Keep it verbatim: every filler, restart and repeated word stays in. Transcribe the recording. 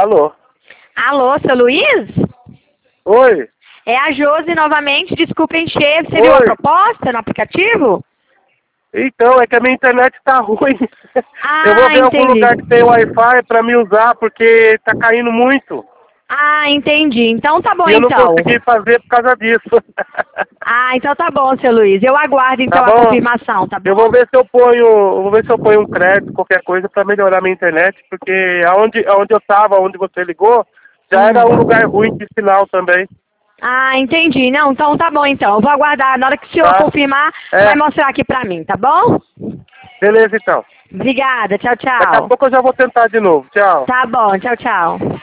Alô? Alô, seu Luiz? Oi? É a Josi novamente, desculpa encher. Você viu a Oi? proposta no aplicativo? Então, é que a minha internet tá ruim. Eu vou Ah, ver algum entendi. lugar que tem Wi-Fi pra me usar, porque tá caindo muito. Ah, entendi. Então tá bom, E eu não então. consegui fazer por causa disso. Ah, então tá bom, seu Luiz. Eu aguardo, Tá então, a bom? confirmação, tá Eu bom? vou ver se eu ponho, eu vou ver se eu ponho um crédito, qualquer coisa, pra melhorar minha internet, porque aonde, aonde eu tava, onde você ligou, já era um lugar ruim Hum. de sinal também, Ah, entendi. Não, então tá bom, então. Eu vou aguardar. Na hora que o senhor tá? confirmar, vai É, mostrar aqui pra mim, tá bom? beleza então. Obrigada. Tchau, Daqui a tchau. pouco eu já vou tentar de novo. Tchau. Tá bom. Tchau, tchau.